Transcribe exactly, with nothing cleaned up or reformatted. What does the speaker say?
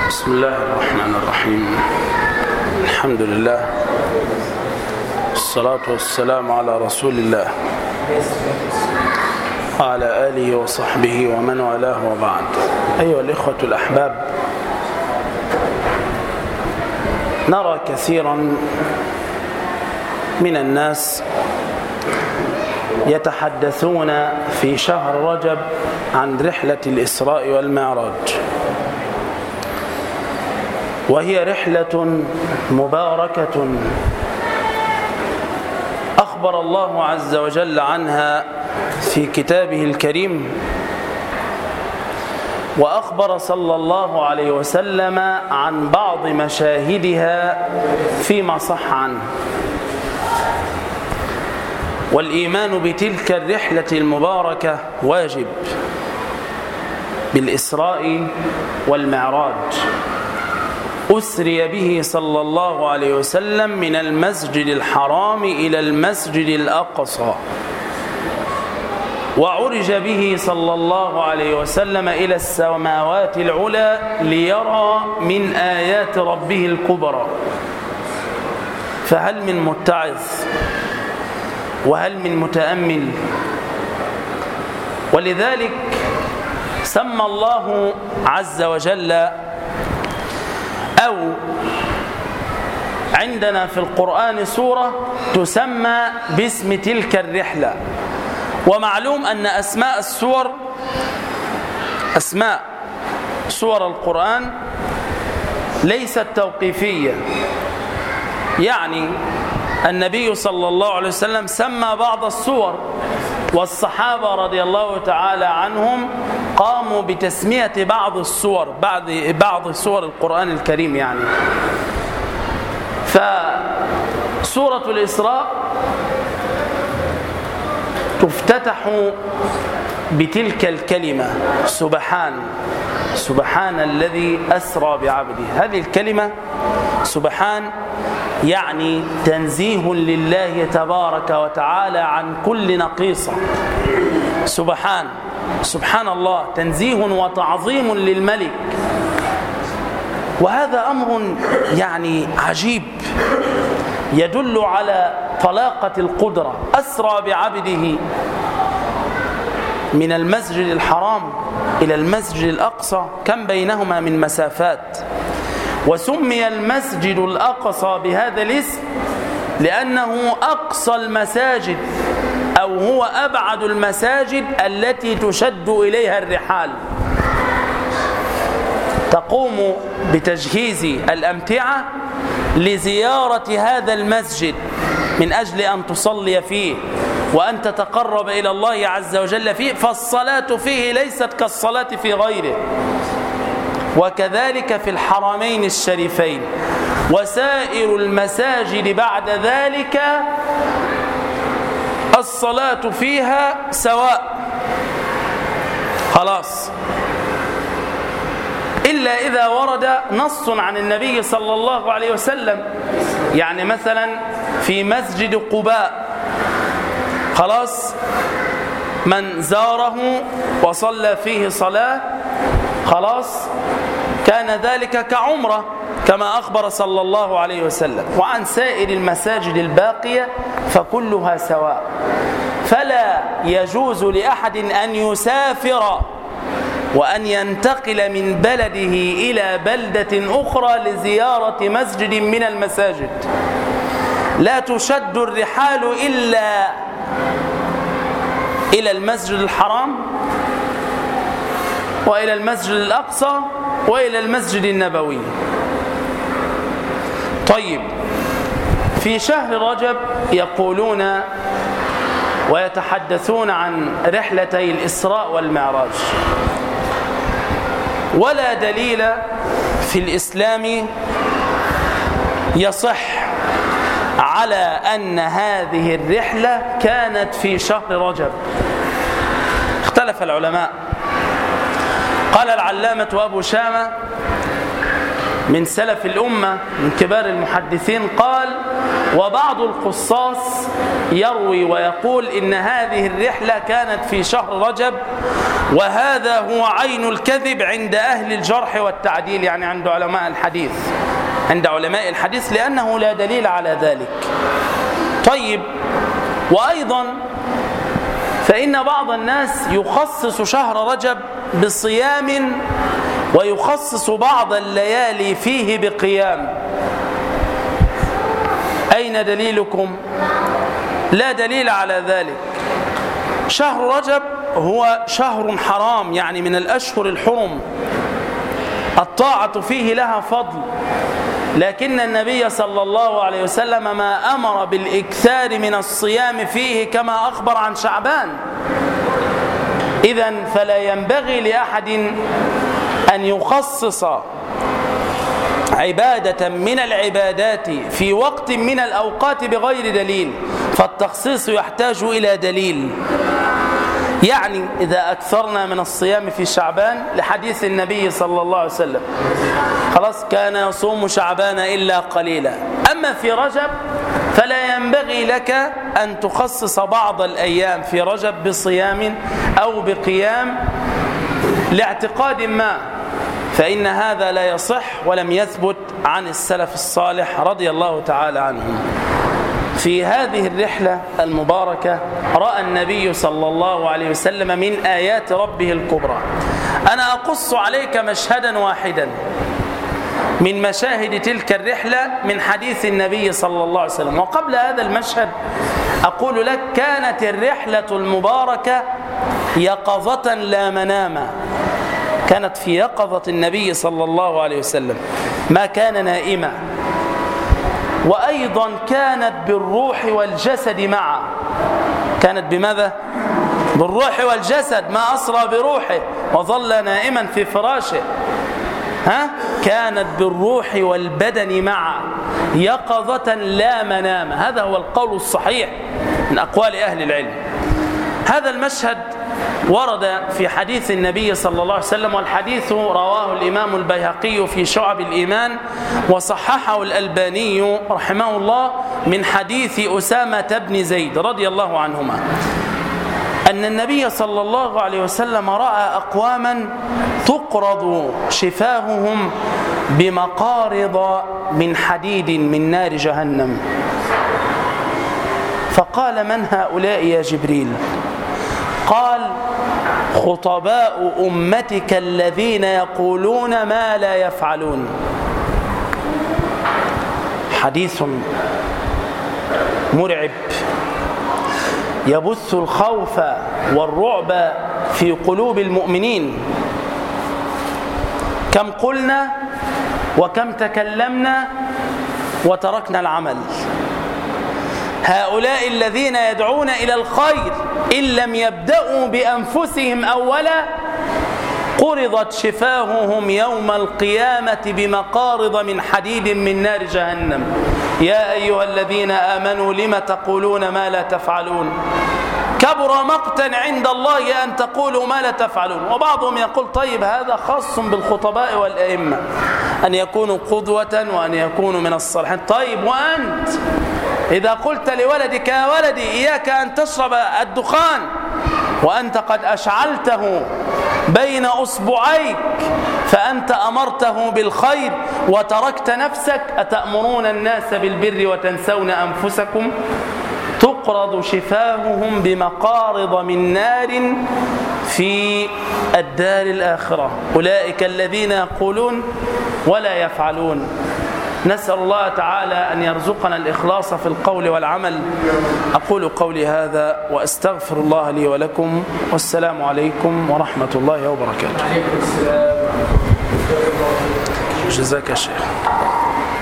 بسم الله الرحمن الرحيم. الحمد لله والصلاة والسلام على رسول الله وعلى آله وصحبه ومن والاه وبعد. أيها الإخوة الأحباب، نرى كثيرا من الناس يتحدثون في شهر رجب عن رحلة الإسراء والمعراج، وهي رحلة مباركة أخبر الله عز وجل عنها في كتابه الكريم، وأخبر صلى الله عليه وسلم عن بعض مشاهدها فيما صح عنه. والإيمان بتلك الرحلة المباركة واجب بالإسراء والمعراج. أسري به صلى الله عليه وسلم من المسجد الحرام إلى المسجد الأقصى، وعرج به صلى الله عليه وسلم إلى السماوات العلى ليرى من آيات ربه الكبرى. فهل من متعظ وهل من متأمل؟ ولذلك سمى الله عز وجل، أو عندنا في القرآن سورة تسمى باسم تلك الرحلة. ومعلوم أن أسماء السور أسماء سور القرآن ليست توقيفية، يعني النبي صلى الله عليه وسلم سمى بعض السور، والصحابة رضي الله تعالى عنهم قاموا بتسمية بعض السور بعض بعض سور القرآن الكريم. يعني فسورة الإسراء تفتتح بتلك الكلمة: سبحان سبحان الذي أسرى بعبده. هذه الكلمة سبحان يعني تنزيه لله تبارك وتعالى عن كل نقيصة. سبحان سبحان الله، تنزيه وتعظيم للملك. وهذا أمر يعني عجيب يدل على طلاقة القدرة. أسرى بعبده من المسجد الحرام إلى المسجد الأقصى، كم بينهما من مسافات. وسمي المسجد الأقصى بهذا الاسم لأنه أقصى المساجد، أو هو أبعد المساجد التي تشد إليها الرحال. تقوم بتجهيز الأمتعة لزيارة هذا المسجد من أجل أن تصلي فيه وأن تتقرب إلى الله عز وجل فيه، فالصلاة فيه ليست كالصلاة في غيره. وكذلك في الحرمين الشريفين. وسائر المساجد بعد ذلك الصلاة فيها سواء، خلاص، إلا إذا ورد نص عن النبي صلى الله عليه وسلم. يعني مثلا في مسجد قباء، خلاص، من زاره وصلى فيه صلاة خلاص كان ذلك كعمرة، كما أخبر صلى الله عليه وسلم. وعن سائر المساجد الباقية فكلها سواء. فلا يجوز لأحد أن يسافر وأن ينتقل من بلده إلى بلدة أخرى لزيارة مسجد من المساجد. لا تشد الرحال إلا إلى المسجد الحرام وإلى المسجد الأقصى وإلى المسجد النبوي. طيب، في شهر رجب يقولون ويتحدثون عن رحلتي الإسراء والمعراج، ولا دليل في الإسلام يصح على أن هذه الرحلة كانت في شهر رجب. اختلف العلماء. قال العلامة أبو شامة: من سلف الأمة من كبار المحدثين قال: وبعض القصاص يروي ويقول إن هذه الرحلة كانت في شهر رجب، وهذا هو عين الكذب عند أهل الجرح والتعديل، يعني عند علماء الحديث عند علماء الحديث لأنه لا دليل على ذلك. طيب، وأيضا فإن بعض الناس يخصص شهر رجب بصيام ويخصص بعض الليالي فيه بقيام. أين دليلكم؟ لا دليل على ذلك. شهر رجب هو شهر حرام، يعني من الأشهر الحرم، الطاعة فيه لها فضل، لكن النبي صلى الله عليه وسلم ما أمر بالإكثار من الصيام فيه كما أخبر عن شعبان. إذن فلا ينبغي لأحد أن يخصص عبادة من العبادات في وقت من الأوقات بغير دليل، فالتخصيص يحتاج إلى دليل. يعني إذا أكثرنا من الصيام في شعبان لحديث النبي صلى الله عليه وسلم خلاص كان يصوم شعبان إلا قليلا. أما في رجب فلا ينبغي لك أن تخصص بعض الأيام في رجب بصيام أو بقيام لاعتقاد ما، فإن هذا لا يصح ولم يثبت عن السلف الصالح رضي الله تعالى عنهم. في هذه الرحلة المباركة رأى النبي صلى الله عليه وسلم من آيات ربه الكبرى. أنا أقص عليك مشهدا واحدا من مشاهد تلك الرحلة من حديث النبي صلى الله عليه وسلم. وقبل هذا المشهد أقول لك: كانت الرحلة المباركة يقظة لا مناما، كانت في يقظة النبي صلى الله عليه وسلم، ما كان نائما. وأيضا كانت بالروح والجسد معا. كانت بماذا؟ بالروح والجسد، ما أسرى بروحه وظل نائما في فراشه. ها؟ كانت بالروح والبدن معا يقظة لا منام. هذا هو القول الصحيح من أقوال أهل العلم. هذا المشهد ورد في حديث النبي صلى الله عليه وسلم، والحديث رواه الإمام البيهقي في شعب الإيمان وصححه الألباني رحمه الله من حديث أسامة بن زيد رضي الله عنهما أن النبي صلى الله عليه وسلم رأى أقواما تقرض شفاههم بمقارض من حديد من نار جهنم، فقال: من هؤلاء يا جبريل؟ قال: خطباء أمتك الذين يقولون ما لا يفعلون. حديث مرعب يبث الخوف والرعب في قلوب المؤمنين. كم قلنا وكم تكلمنا وتركنا العمل. هؤلاء الذين يدعون إلى الخير إن لم يبدأوا بأنفسهم أولا قرضت شفاههم يوم القيامة بمقارض من حديد من نار جهنم. يا أيها الذين آمنوا لم تقولون ما لا تفعلون كبر مقتا عند الله أن تقولوا ما لا تفعلون. وبعضهم يقول: طيب هذا خاص بالخطباء والأئمة أن يكونوا قدوة وأن يكونوا من الصالحين. طيب وأنت إذا قلت لولدك: يا ولدي إياك أن تشرب الدخان وأنت قد أشعلته بين أصبعيك فأنت أمرته بالخير وتركت نفسك، أتأمرون الناس بالبر وتنسون أنفسكم؟ تقرض شفاههم بمقارض من نار في الدار الآخرة. أولئك الذين يقولون ولا يفعلون. نسأل الله تعالى أن يرزقنا الإخلاص في القول والعمل. أقول قولي هذا وأستغفر الله لي ولكم، والسلام عليكم ورحمة الله وبركاته. جزاك الشيخ.